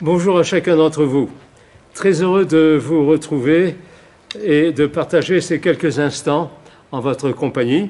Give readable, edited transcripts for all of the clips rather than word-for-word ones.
Bonjour à chacun d'entre vous. Très heureux de vous retrouver et de partager ces quelques instants en votre compagnie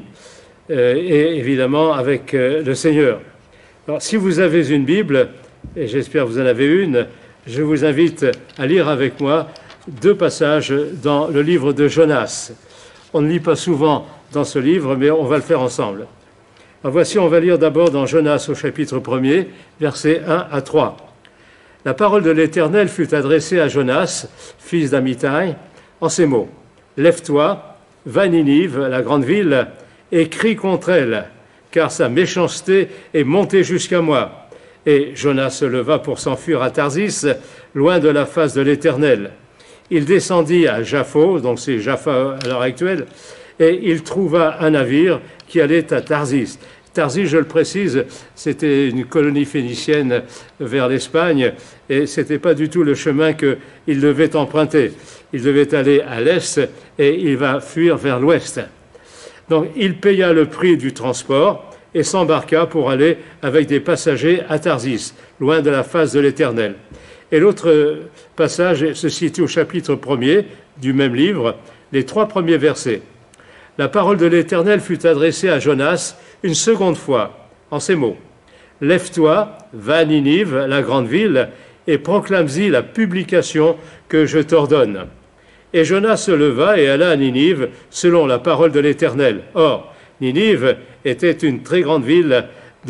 et évidemment avec le Seigneur. Alors, si vous avez une Bible, et j'espère que vous en avez une, je vous invite à lire avec moi deux passages dans le livre de Jonas. On ne lit pas souvent dans ce livre, mais on va le faire ensemble. Alors voici, on va lire d'abord dans Jonas au chapitre 1er, versets 1 à 3. La parole de l'Éternel fut adressée à Jonas, fils d'Amittai, en ces mots. « Lève-toi, va à Ninive, la grande ville, et crie contre elle, car sa méchanceté est montée jusqu'à moi. » Et Jonas se leva pour s'enfuir à Tarsis, loin de la face de l'Éternel. Il descendit à Jaffo, donc c'est Jaffa à l'heure actuelle, et il trouva un navire qui allait à Tarsis. Tarsis, je le précise, c'était une colonie phénicienne vers l'Espagne et ce n'était pas du tout le chemin qu'il devait emprunter. Il devait aller à l'est et il va fuir vers l'ouest. Donc il paya le prix du transport et s'embarqua pour aller avec des passagers à Tarsis, loin de la face de l'Éternel. Et l'autre passage se situe au chapitre 1er du même livre, les 3 premiers versets. La parole de l'Éternel fut adressée à Jonas une seconde fois, en ces mots. « Lève-toi, va à Ninive, la grande ville, et proclame-y la publication que je t'ordonne. » Et Jonas se leva et alla à Ninive, selon la parole de l'Éternel. Or, Ninive était une très grande ville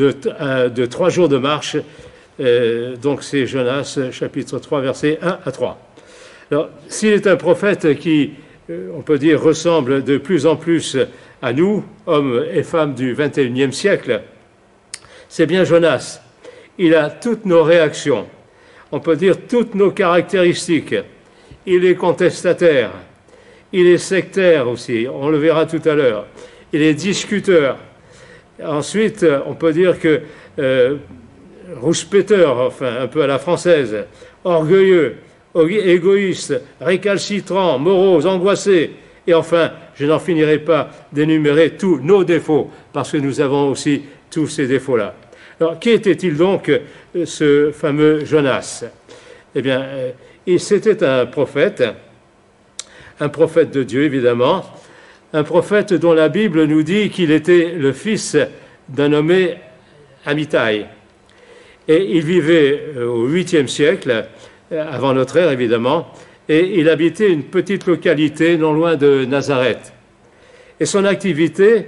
de 3 jours de marche. Donc c'est Jonas, chapitre 3, versets 1 à 3. Alors, s'il est un prophète qui, on peut dire, ressemble de plus en plus à nous, hommes et femmes du XXIe siècle, c'est bien Jonas. Il a toutes nos réactions, on peut dire toutes nos caractéristiques. Il est contestataire, il est sectaire aussi, on le verra tout à l'heure. Il est discuteur. Ensuite, on peut dire que rouspéteur, enfin un peu à la française, orgueilleux, égoïste, récalcitrant, morose, angoissé. Et enfin, je n'en finirai pas d'énumérer tous nos défauts, parce que nous avons aussi tous ces défauts-là. Alors, qui était-il donc, ce fameux Jonas? Eh bien, c'était un prophète de Dieu, évidemment, un prophète dont la Bible nous dit qu'il était le fils d'un nommé Amittai. Et il vivait au 8e siècle, avant notre ère, évidemment, et il habitait une petite localité non loin de Nazareth. Et son activité,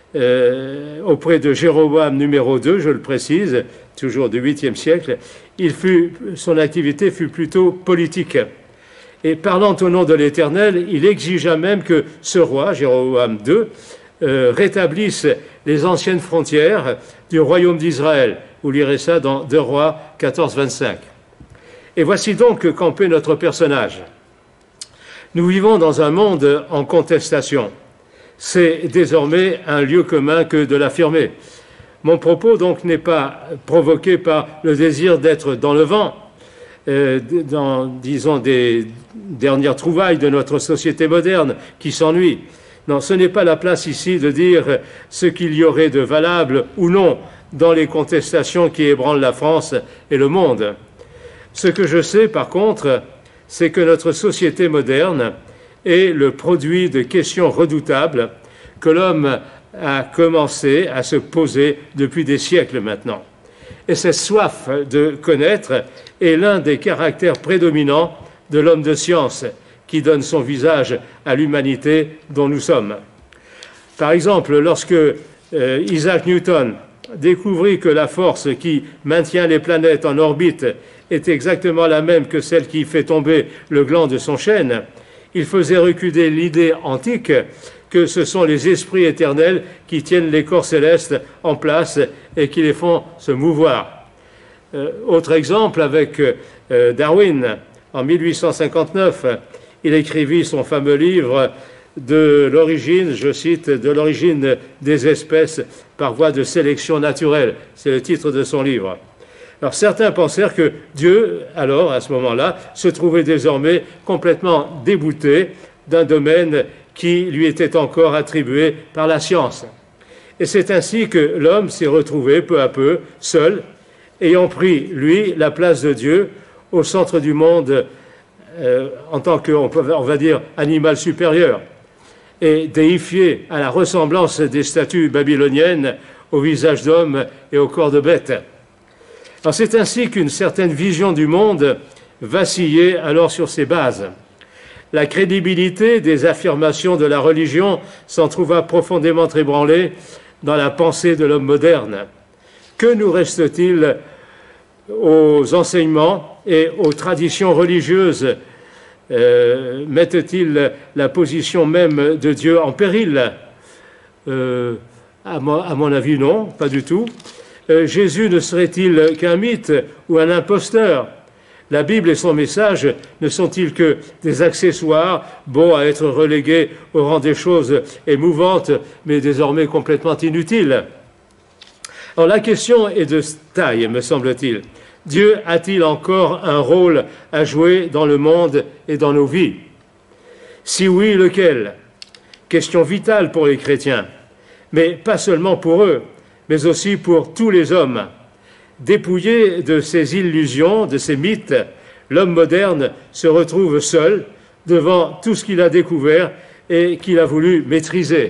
auprès de Jéroboam numéro 2, je le précise, toujours du 8e siècle, son activité fut plutôt politique. Et parlant au nom de l'Éternel, il exigea même que ce roi, Jéroboam II, rétablisse les anciennes frontières du royaume d'Israël. Vous lirez ça dans 2 Rois 14, 25. Et voici donc campé notre personnage. Nous vivons dans un monde en contestation. C'est désormais un lieu commun que de l'affirmer. Mon propos donc n'est pas provoqué par le désir d'être dans le vent, dans, disons, des dernières trouvailles de notre société moderne qui s'ennuie. Non, ce n'est pas la place ici de dire ce qu'il y aurait de valable ou non dans les contestations qui ébranlent la France et le monde. Ce que je sais, par contre, c'est que notre société moderne est le produit de questions redoutables que l'homme a commencé à se poser depuis des siècles maintenant. Et cette soif de connaître est l'un des caractères prédominants de l'homme de science qui donne son visage à l'humanité dont nous sommes. Par exemple, lorsque Isaac Newton découvrit que la force qui maintient les planètes en orbite est exactement la même que celle qui fait tomber le gland de son chêne, il faisait reculer l'idée antique que ce sont les esprits éternels qui tiennent les corps célestes en place et qui les font se mouvoir. Autre exemple avec Darwin, en 1859, il écrivit son fameux livre de l'origine, je cite, de l'origine des espèces par voie de sélection naturelle. C'est le titre de son livre. Alors certains pensèrent que Dieu, alors, à ce moment-là, se trouvait désormais complètement débouté d'un domaine qui lui était encore attribué par la science. Et c'est ainsi que l'homme s'est retrouvé peu à peu seul, ayant pris, lui, la place de Dieu, au centre du monde en tant que, on va dire, animal supérieur, et déifié à la ressemblance des statues babyloniennes au visage d'homme et au corps de bête. Alors c'est ainsi qu'une certaine vision du monde vacillait alors sur ses bases. La crédibilité des affirmations de la religion s'en trouva profondément ébranlée dans la pensée de l'homme moderne. Que nous reste-t-il aux enseignements et aux traditions religieuses? Mettent-ils la position même de Dieu en péril? À mon avis, non, pas du tout. Jésus ne serait-il qu'un mythe ou un imposteur? La Bible et son message ne sont-ils que des accessoires, bons à être relégués au rang des choses émouvantes, mais désormais complètement inutiles? Alors la question est de taille, me semble-t-il. Dieu a-t-il encore un rôle à jouer dans le monde et dans nos vies? Si oui, lequel? Question vitale pour les chrétiens, mais pas seulement pour eux, mais aussi pour tous les hommes. Dépouillé de ses illusions, de ses mythes, l'homme moderne se retrouve seul devant tout ce qu'il a découvert et qu'il a voulu maîtriser.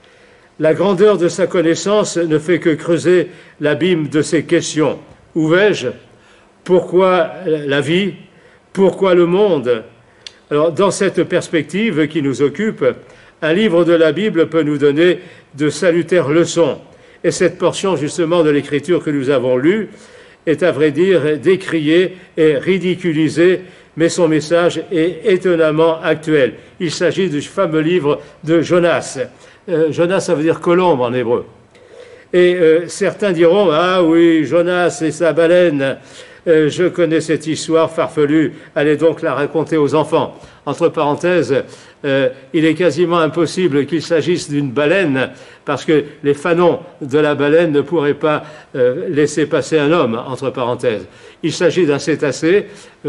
La grandeur de sa connaissance ne fait que creuser l'abîme de ses questions. Où vais-je? Pourquoi la vie? Pourquoi le monde? Alors, dans cette perspective qui nous occupe, un livre de la Bible peut nous donner de salutaires leçons. Et cette portion, justement, de l'Écriture que nous avons lue est, à vrai dire, décriée et ridiculisée, mais son message est étonnamment actuel. Il s'agit du fameux livre de Jonas. Jonas, ça veut dire colombe en hébreu. Et certains diront, ah oui, Jonas et sa baleine, je connais cette histoire farfelue, allez donc la raconter aux enfants. Entre parenthèses, il est quasiment impossible qu'il s'agisse d'une baleine, parce que les fanons de la baleine ne pourraient pas laisser passer un homme, entre parenthèses. Il s'agit d'un cétacé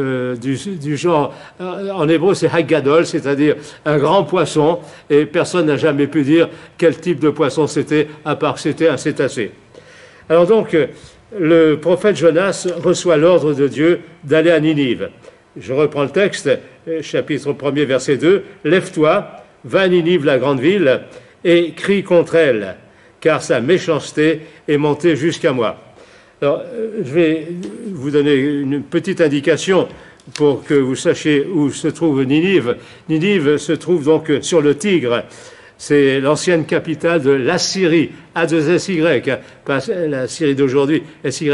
du genre, en hébreu c'est haggadol, c'est-à-dire un grand poisson, et personne n'a jamais pu dire quel type de poisson c'était, à part que c'était un cétacé. Alors donc, le prophète Jonas reçoit l'ordre de Dieu d'aller à Ninive. Je reprends le texte, chapitre 1er, verset 2. « Lève-toi, va à Ninive, la grande ville, et crie contre elle, car sa méchanceté est montée jusqu'à moi. » Alors, je vais vous donner une petite indication pour que vous sachiez où se trouve Ninive. Ninive se trouve donc sur le Tigre. C'est l'ancienne capitale de l'Assyrie, A2SY, pas la Syrie d'aujourd'hui, SY,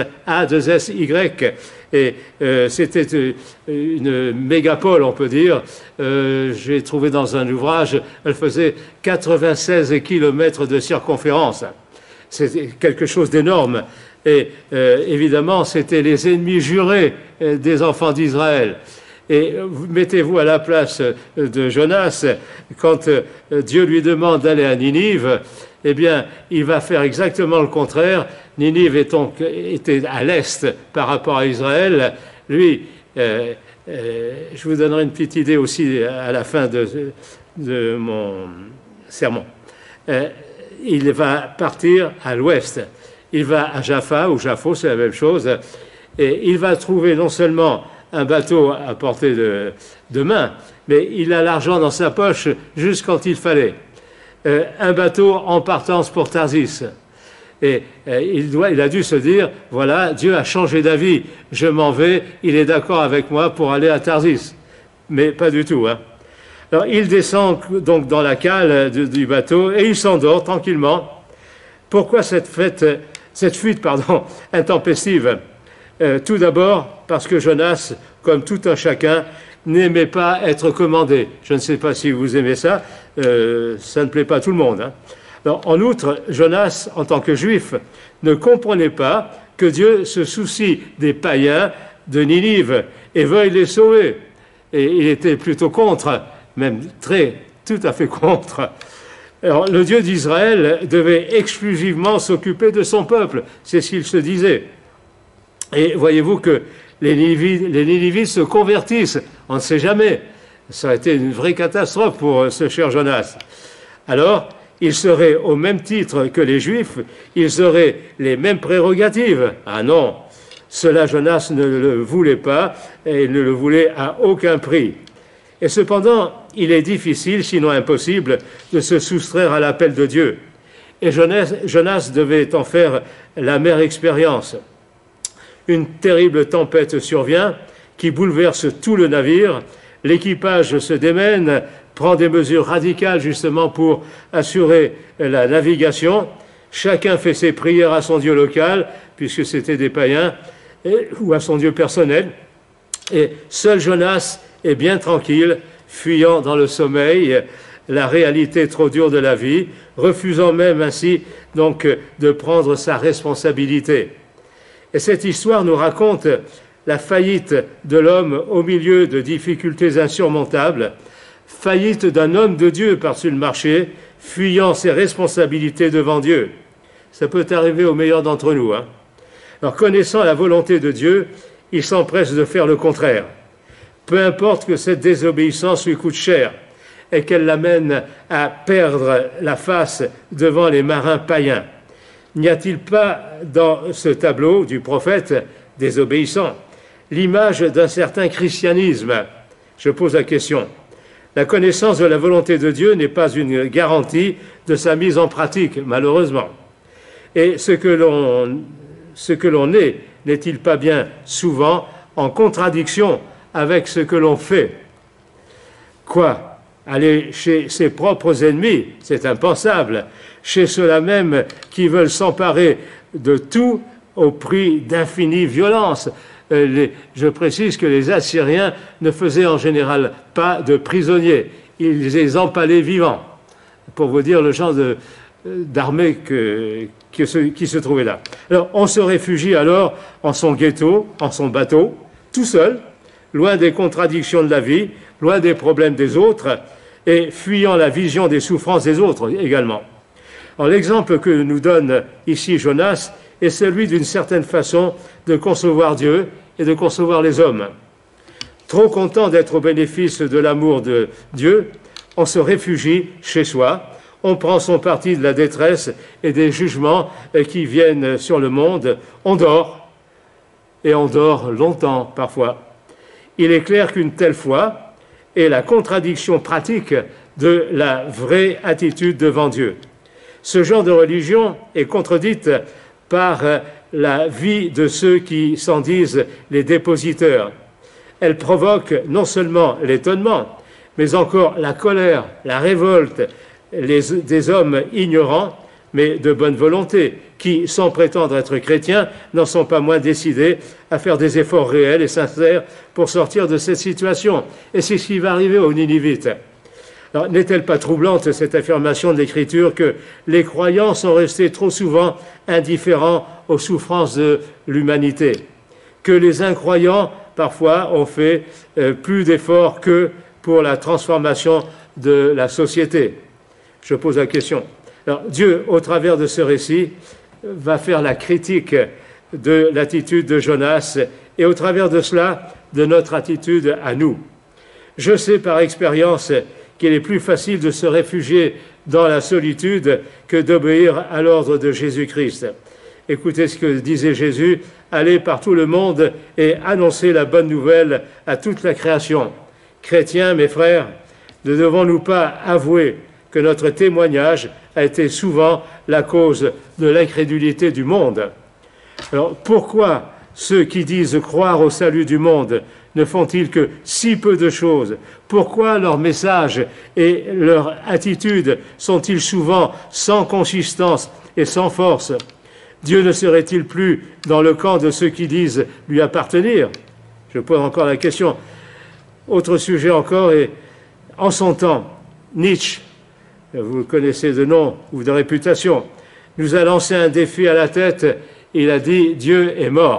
A2SY. Et c'était une mégapole, on peut dire. J'ai trouvé dans un ouvrage, elle faisait 96 kilomètres de circonférence. C'était quelque chose d'énorme. Et évidemment, c'était les ennemis jurés des enfants d'Israël. Et mettez-vous à la place de Jonas, quand Dieu lui demande d'aller à Ninive, eh bien, il va faire exactement le contraire. Ninive était à l'est par rapport à Israël. Lui, je vous donnerai une petite idée aussi à la fin de mon sermon. Il va partir à l'ouest. Il va à Jaffa, ou Jaffo, c'est la même chose, et il va trouver non seulement un bateau à portée de main, mais il a l'argent dans sa poche juste quand il fallait. Un bateau en partance pour Tarsis. Et il a dû se dire, voilà, Dieu a changé d'avis, je m'en vais, il est d'accord avec moi pour aller à Tarsis. Mais pas du tout, hein. Alors il descend donc dans la cale du bateau et il s'endort tranquillement. Pourquoi cette fuite intempestive? Tout d'abord parce que Jonas, comme tout un chacun, n'aimait pas être commandé. Je ne sais pas si vous aimez ça, ça ne plaît pas à tout le monde, hein. Alors, en outre, Jonas, en tant que juif, ne comprenait pas que Dieu se soucie des païens de Ninive et veuille les sauver. Et il était plutôt contre, même tout à fait contre. Alors, le Dieu d'Israël devait exclusivement s'occuper de son peuple, c'est ce qu'il se disait. Et voyez-vous que les Ninivites se convertissent, on ne sait jamais. Ça a été une vraie catastrophe pour ce cher Jonas. Alors, ils seraient au même titre que les Juifs, ils auraient les mêmes prérogatives. Ah non, Cela, Jonas ne le voulait pas et ne le voulait à aucun prix. Et cependant, il est difficile, sinon impossible, de se soustraire à l'appel de Dieu. Et Jonas devait en faire l'amère expérience. Une terrible tempête survient qui bouleverse tout le navire. L'équipage se démène, prend des mesures radicales justement pour assurer la navigation. Chacun fait ses prières à son Dieu local, puisque c'était des païens, ou à son Dieu personnel. Et seul Jonas est bien tranquille, fuyant dans le sommeil la réalité trop dure de la vie, refusant même ainsi donc de prendre sa responsabilité. Et cette histoire nous raconte la faillite de l'homme au milieu de difficultés insurmontables, faillite d'un homme de Dieu par-dessus le marché, fuyant ses responsabilités devant Dieu. Ça peut arriver aux meilleurs d'entre nous. Alors, connaissant la volonté de Dieu, il s'empresse de faire le contraire. Peu importe que cette désobéissance lui coûte cher et qu'elle l'amène à perdre la face devant les marins païens. N'y a-t-il pas dans ce tableau du prophète désobéissant l'image d'un certain christianisme? Je pose la question. La connaissance de la volonté de Dieu n'est pas une garantie de sa mise en pratique, malheureusement. Et ce que l'on est, n'est-il pas bien souvent en contradiction avec ce que l'on fait? Quoi? Aller chez ses propres ennemis, c'est impensable. Chez ceux-là même qui veulent s'emparer de tout au prix d'infinie violence. Je précise que les Assyriens ne faisaient en général pas de prisonniers. Ils les empalaient vivants, pour vous dire le genre d'armée qui se trouvait là. Alors, on se réfugie alors en son ghetto, en son bateau, tout seul, loin des contradictions de la vie, loin des problèmes des autres, et fuyant la vision des souffrances des autres également. Alors, l'exemple que nous donne ici Jonas est celui d'une certaine façon de concevoir Dieu et de concevoir les hommes. Trop content d'être au bénéfice de l'amour de Dieu, on se réfugie chez soi, on prend son parti de la détresse et des jugements qui viennent sur le monde, on dort, et on dort longtemps parfois. Il est clair qu'une telle foi est la contradiction pratique de la vraie attitude devant Dieu. Ce genre de religion est contredite par la vie de ceux qui s'en disent les dépositeurs. Elle provoque non seulement l'étonnement, mais encore la colère, la révolte des hommes ignorants, mais de bonne volonté, qui, sans prétendre être chrétiens, n'en sont pas moins décidés à faire des efforts réels et sincères pour sortir de cette situation. Et c'est ce qui va arriver aux Ninivites. Alors, n'est-elle pas troublante, cette affirmation de l'Écriture, que les croyants sont restés trop souvent indifférents aux souffrances de l'humanité, que les incroyants, parfois, ont fait plus d'efforts que pour la transformation de la société? Je pose la question. Alors, Dieu, au travers de ce récit, va faire la critique de l'attitude de Jonas et au travers de cela, de notre attitude à nous. Je sais par expérience qu'il est plus facile de se réfugier dans la solitude que d'obéir à l'ordre de Jésus-Christ. Écoutez ce que disait Jésus, « Allez par tout le monde et annoncez la bonne nouvelle à toute la création. » Chrétiens, mes frères, ne devons-nous pas avouer que notre témoignage a été souvent la cause de l'incrédulité du monde? Alors, pourquoi ceux qui disent croire au salut du monde ne font-ils que si peu de choses? Pourquoi leurs messages et leur attitude sont-ils souvent sans consistance et sans force? Dieu ne serait-il plus dans le camp de ceux qui disent lui appartenir? Je pose encore la question. Autre sujet encore, et en son temps, Nietzsche, vous le connaissez de nom ou de réputation, nous a lancé un défi à la tête. Il a dit « Dieu est mort ».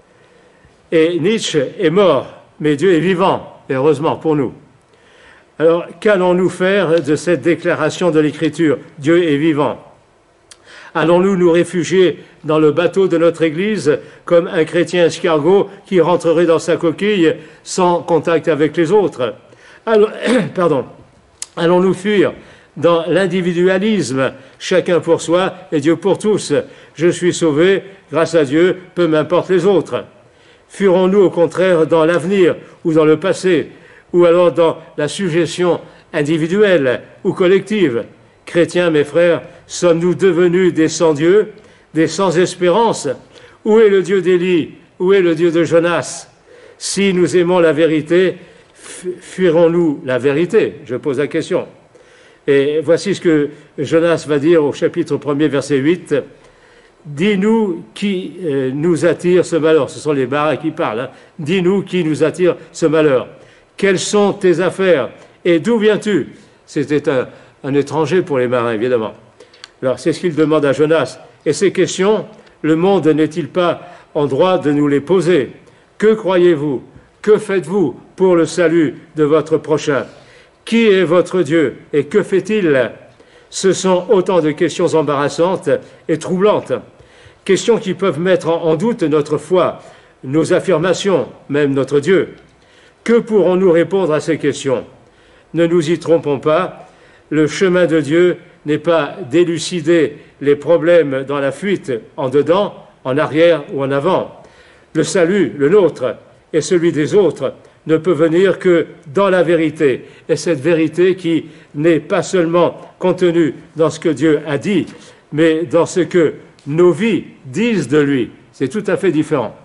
Et Nietzsche est mort, mais Dieu est vivant, et heureusement pour nous. Alors, qu'allons-nous faire de cette déclaration de l'Écriture? Dieu est vivant. Allons-nous nous réfugier dans le bateau de notre Église comme un chrétien escargot qui rentrerait dans sa coquille sans contact avec les autres? Allons-nous fuir dans l'individualisme, chacun pour soi et Dieu pour tous. Je suis sauvé, grâce à Dieu, peu m'importe les autres. Fuirons-nous au contraire dans l'avenir ou dans le passé, ou alors dans la suggestion individuelle ou collective? Chrétiens, mes frères, sommes-nous devenus des sans-dieu, des sans-espérance? Où est le Dieu d'Élie? Où est le Dieu de Jonas? Si nous aimons la vérité, fuirons-nous la vérité? Je pose la question. Et voici ce que Jonas va dire au chapitre 1er, verset 8. Dis-nous qui nous attire ce malheur. Ce sont les marins qui parlent. Hein. Dis-nous qui nous attire ce malheur. Quelles sont tes affaires? Et d'où viens-tu? C'était un étranger pour les marins, évidemment. Alors, c'est ce qu'il demande à Jonas. Et ces questions, le monde n'est-il pas en droit de nous les poser? Que croyez-vous? Que faites-vous pour le salut de votre prochain? Qui est votre Dieu et que fait-il? Ce sont autant de questions embarrassantes et troublantes. Questions qui peuvent mettre en doute notre foi, nos affirmations, même notre Dieu. Que pourrons-nous répondre à ces questions? Ne nous y trompons pas, le chemin de Dieu n'est pas d'élucider les problèmes dans la fuite, en dedans, en arrière ou en avant. Le salut, le nôtre et celui des autres, ne peut venir que dans la vérité. Et cette vérité qui n'est pas seulement contenue dans ce que Dieu a dit, mais dans ce que nos vies disent de lui. C'est tout à fait différent.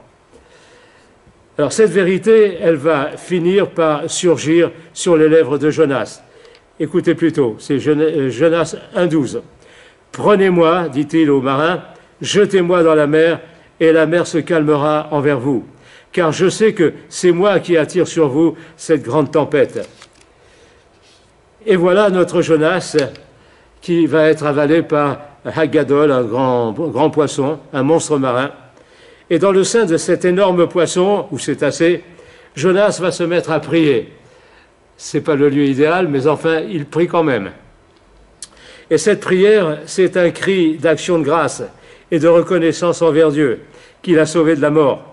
Alors cette vérité, elle va finir par surgir sur les lèvres de Jonas. Écoutez plutôt, c'est Jonas 1,12. « Prenez-moi, dit-il aux marins, jetez-moi dans la mer, et la mer se calmera envers vous. Car je sais que c'est moi qui attire sur vous cette grande tempête. » Et voilà notre Jonas qui va être avalé par Hagadol, un grand poisson, un monstre marin. Et dans le sein de cet énorme poisson, ou cétacé, Jonas va se mettre à prier. Ce n'est pas le lieu idéal, mais enfin, il prie quand même. Et cette prière, c'est un cri d'action de grâce et de reconnaissance envers Dieu, qui l'a sauvé de la mort.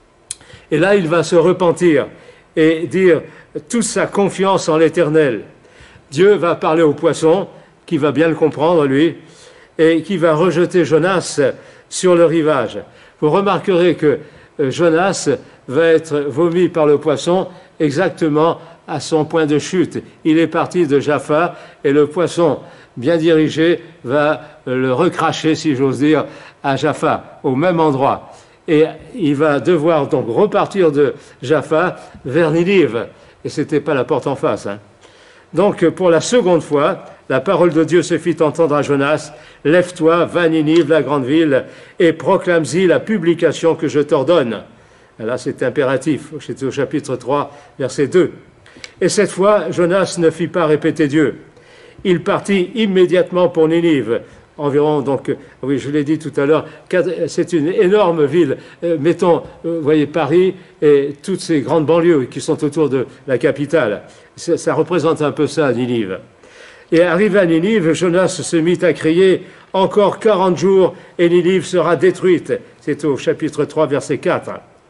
Et là, il va se repentir et dire toute sa confiance en l'Éternel. Dieu va parler au poisson, qui va bien le comprendre, lui, et qui va rejeter Jonas sur le rivage. Vous remarquerez que Jonas va être vomi par le poisson exactement à son point de chute. Il est parti de Jaffa et le poisson, bien dirigé, va le recracher, si j'ose dire, à Jaffa, au même endroit. Et il va devoir donc repartir de Jaffa vers Ninive. Et ce n'était pas la porte en face. Hein. Donc, pour la seconde fois, la parole de Dieu se fit entendre à Jonas. « Lève-toi, va à Ninive, la grande ville, et proclame-y la publication que je t'ordonne. » Là, c'est impératif. C'est au chapitre 3, verset 2. Et cette fois, Jonas ne fit pas répéter Dieu. Il partit immédiatement pour Ninive. Environ, donc, oui, je l'ai dit tout à l'heure, c'est une énorme ville. Mettons, vous voyez, Paris et toutes ces grandes banlieues qui sont autour de la capitale. Ça représente un peu ça, Ninive. Et arrivé à Ninive, Jonas se mit à crier « Encore 40 jours et Ninive sera détruite ». C'est au chapitre 3, verset 4.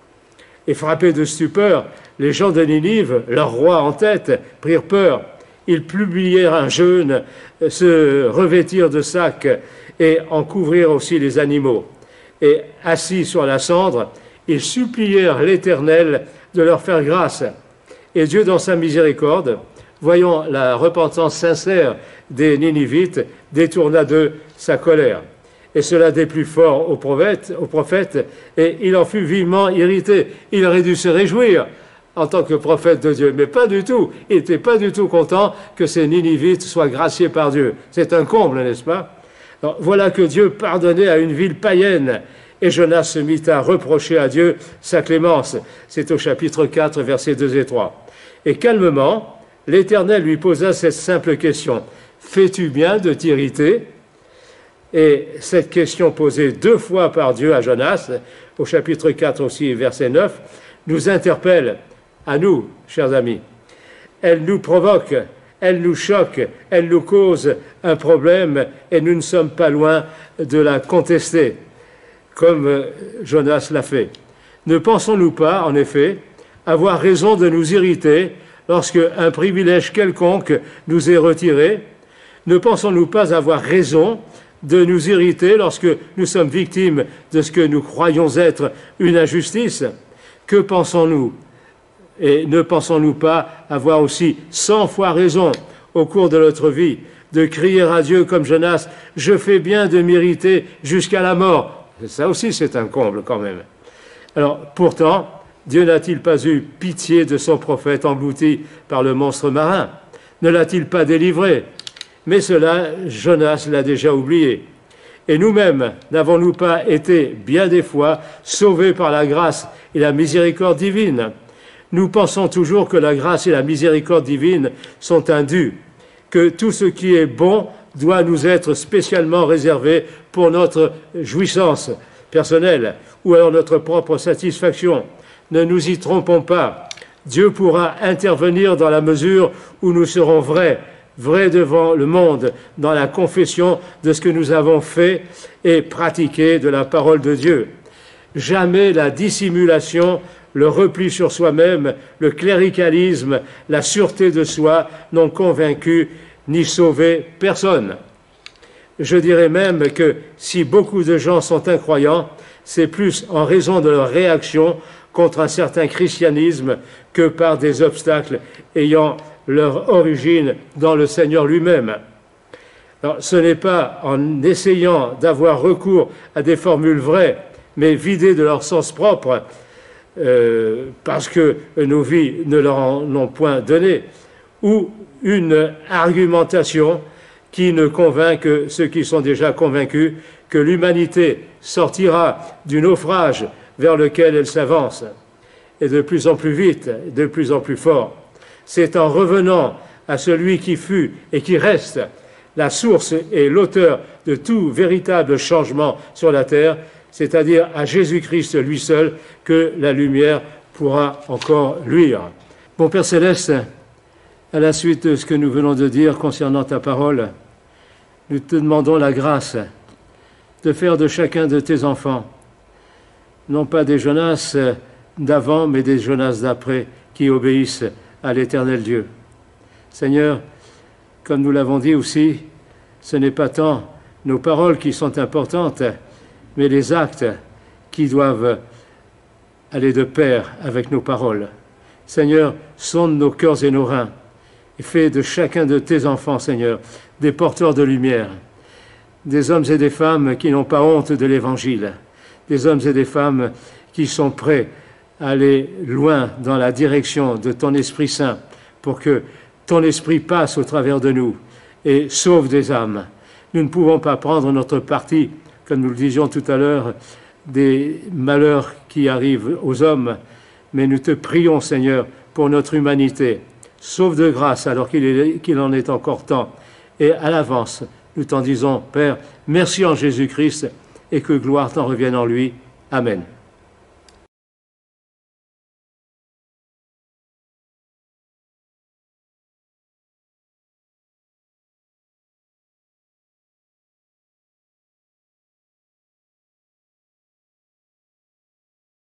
Et frappés de stupeur, les gens de Ninive, leur roi en tête, prirent peur. Ils publièrent un jeûne, se revêtirent de sacs et en couvrirent aussi les animaux. Et assis sur la cendre, ils supplièrent l'Éternel de leur faire grâce. Et Dieu, dans sa miséricorde, voyant la repentance sincère des Ninivites, détourna d'eux sa colère. Et cela déplut fort au prophète, et il en fut vivement irrité. Il aurait dû se réjouir en tant que prophète de Dieu, mais pas du tout. Il n'était pas du tout content que ces Ninivites soient graciés par Dieu. C'est un comble, n'est-ce pas? Alors, voilà que Dieu pardonnait à une ville païenne, et Jonas se mit à reprocher à Dieu sa clémence. C'est au chapitre 4, versets 2 et 3. Et calmement, l'Éternel lui posa cette simple question. « Fais-tu bien de t'irriter » Et cette question posée 2 fois par Dieu à Jonas, au chapitre 4 aussi, verset 9, nous interpelle à nous, chers amis. Elle nous provoque, elle nous choque, elle nous cause un problème et nous ne sommes pas loin de la contester, comme Jonas l'a fait. Ne pensons-nous pas, en effet, avoir raison de nous irriter lorsque un privilège quelconque nous est retiré? Ne pensons-nous pas avoir raison de nous irriter lorsque nous sommes victimes de ce que nous croyons être une injustice? Que pensons-nous? Et ne pensons-nous pas avoir aussi 100 fois raison au cours de notre vie de crier à Dieu comme Jonas, « Je fais bien de m'irriter jusqu'à la mort ». Ça aussi, c'est un comble quand même. Alors, pourtant, Dieu n'a-t-il pas eu pitié de son prophète englouti par le monstre marin? Ne l'a-t-il pas délivré? Mais cela, Jonas l'a déjà oublié. Et nous-mêmes, n'avons-nous pas été bien des fois sauvés par la grâce et la miséricorde divine? Nous pensons toujours que la grâce et la miséricorde divine sont indues, que tout ce qui est bon doit nous être spécialement réservé pour notre jouissance personnelle ou alors notre propre satisfaction. Ne nous y trompons pas. Dieu pourra intervenir dans la mesure où nous serons vrais devant le monde, dans la confession de ce que nous avons fait et pratiqué de la parole de Dieu. Jamais la dissimulation, le repli sur soi-même, le cléricalisme, la sûreté de soi n'ont convaincu ni sauvé personne. Je dirais même que si beaucoup de gens sont incroyants, c'est plus en raison de leur réaction contre un certain christianisme que par des obstacles ayant leur origine dans le Seigneur lui-même. Alors, ce n'est pas en essayant d'avoir recours à des formules vraies, mais vidées de leur sens propre, parce que nos vies ne leur en ont point donné, ou une argumentation qui ne convainc que ceux qui sont déjà convaincus que l'humanité sortira du naufrage vers lequel elle s'avance, et de plus en plus vite, de plus en plus fort. C'est en revenant à celui qui fut et qui reste la source et l'auteur de tout véritable changement sur la terre, c'est-à-dire à Jésus-Christ lui seul, que la lumière pourra encore luire. Mon Père Céleste, à la suite de ce que nous venons de dire concernant ta parole, nous te demandons la grâce de faire de chacun de tes enfants, non pas des Jonas d'avant, mais des Jonas d'après, qui obéissent à l'Éternel Dieu. Seigneur, comme nous l'avons dit aussi, ce n'est pas tant nos paroles qui sont importantes, mais les actes qui doivent aller de pair avec nos paroles. Seigneur, sonde nos cœurs et nos reins, et fais de chacun de tes enfants, Seigneur, des porteurs de lumière, des hommes et des femmes qui n'ont pas honte de l'Évangile, des hommes et des femmes qui sont prêts à aller loin dans la direction de ton Esprit Saint, pour que ton Esprit passe au travers de nous et sauve des âmes. Nous ne pouvons pas prendre notre parti, comme nous le disions tout à l'heure, des malheurs qui arrivent aux hommes, mais nous te prions, Seigneur, pour notre humanité. Sauve de grâce alors qu'il en est encore temps. Et à l'avance, nous t'en disons, Père, merci en Jésus-Christ et que gloire t'en revienne en lui. Amen.